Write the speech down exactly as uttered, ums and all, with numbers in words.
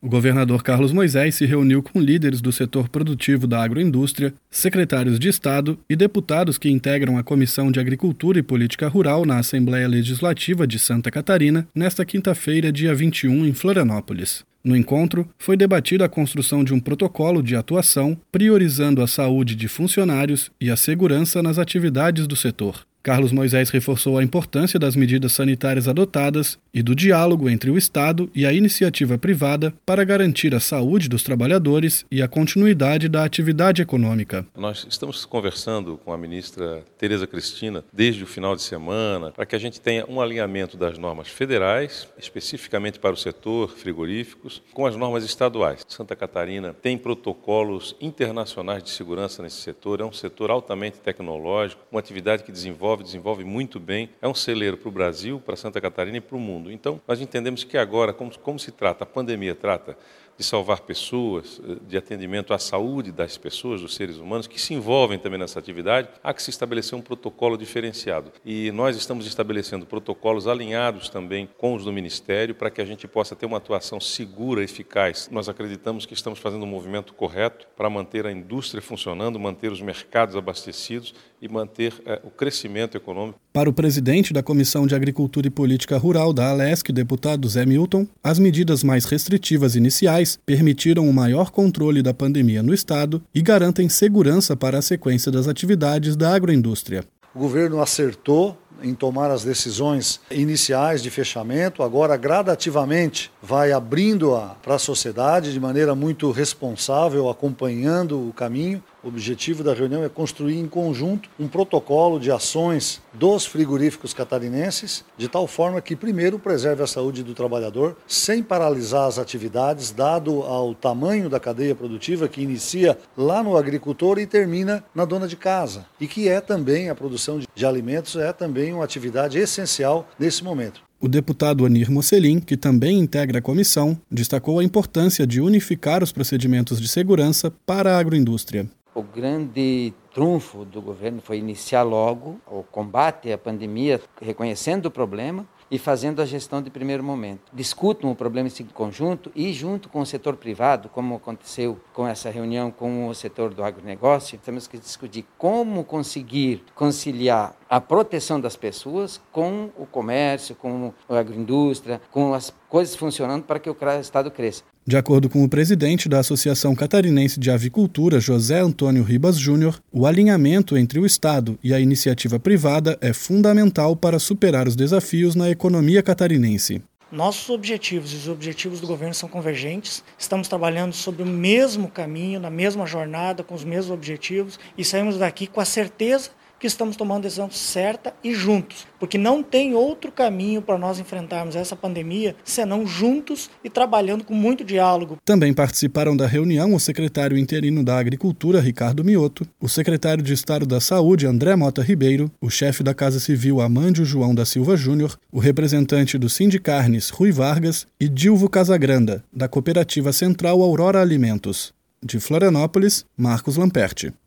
O governador Carlos Moisés se reuniu com líderes do setor produtivo da agroindústria, secretários de Estado e deputados que integram a Comissão de Agricultura e Política Rural na Assembleia Legislativa de Santa Catarina, nesta quinta-feira, dia vinte e um, em Florianópolis. No encontro, foi debatida a construção de um protocolo de atuação priorizando a saúde de funcionários e a segurança nas atividades do setor. Carlos Moisés reforçou a importância das medidas sanitárias adotadas e do diálogo entre o Estado e a iniciativa privada para garantir a saúde dos trabalhadores e a continuidade da atividade econômica. Nós estamos conversando com a ministra Tereza Cristina desde o final de semana para que a gente tenha um alinhamento das normas federais, especificamente para o setor frigoríficos, com as normas estaduais. Santa Catarina tem protocolos internacionais de segurança nesse setor, é um setor altamente tecnológico, uma atividade que desenvolve desenvolve muito bem, é um celeiro para o Brasil, para Santa Catarina e para o mundo. Então, nós entendemos que agora, como, como se trata, a pandemia trata de salvar pessoas, de atendimento à saúde das pessoas, dos seres humanos, que se envolvem também nessa atividade, há que se estabelecer um protocolo diferenciado. E nós estamos estabelecendo protocolos alinhados também com os do Ministério para que a gente possa ter uma atuação segura, eficaz. Nós acreditamos que estamos fazendo um movimento correto para manter a indústria funcionando, manter os mercados abastecidos e manter é, o crescimento econômico. Para o presidente da Comissão de Agricultura e Política Rural da Alesc, deputado Zé Milton, as medidas mais restritivas iniciais permitiram um maior controle da pandemia no Estado e garantem segurança para a sequência das atividades da agroindústria. O governo acertou em tomar as decisões iniciais de fechamento, agora gradativamente vai abrindo-a para a sociedade de maneira muito responsável, acompanhando o caminho. O objetivo da reunião é construir em conjunto um protocolo de ações dos frigoríficos catarinenses, de tal forma que, primeiro, preserve a saúde do trabalhador, sem paralisar as atividades, dado ao tamanho da cadeia produtiva que inicia lá no agricultor e termina na dona de casa, e que é também a produção de alimentos, é também uma atividade essencial nesse momento. O deputado Anir Mocelin, que também integra a comissão, destacou a importância de unificar os procedimentos de segurança para a agroindústria. O grande trunfo do governo foi iniciar logo o combate à pandemia, reconhecendo o problema e fazendo a gestão de primeiro momento. Discutam o problema em conjunto e junto com o setor privado, como aconteceu com essa reunião com o setor do agronegócio, temos que discutir como conseguir conciliar a proteção das pessoas com o comércio, com a agroindústria, com as coisas funcionando para que o Estado cresça. De acordo com o presidente da Associação Catarinense de Avicultura, José Antônio Ribas Júnior, o alinhamento entre o Estado e a iniciativa privada é fundamental para superar os desafios na economia catarinense. Nossos objetivos e os objetivos do governo são convergentes, estamos trabalhando sobre o mesmo caminho, na mesma jornada, com os mesmos objetivos e saímos daqui com a certeza que estamos tomando a decisão certa e juntos, porque não tem outro caminho para nós enfrentarmos essa pandemia senão juntos e trabalhando com muito diálogo. Também participaram da reunião o secretário interino da Agricultura, Ricardo Mioto, o secretário de Estado da Saúde, André Mota Ribeiro, o chefe da Casa Civil, Amândio João da Silva Júnior, o representante do Sindicarnes, Rui Vargas, e Dilvo Casagranda, da Cooperativa Central Aurora Alimentos. De Florianópolis, Marcos Lamperti.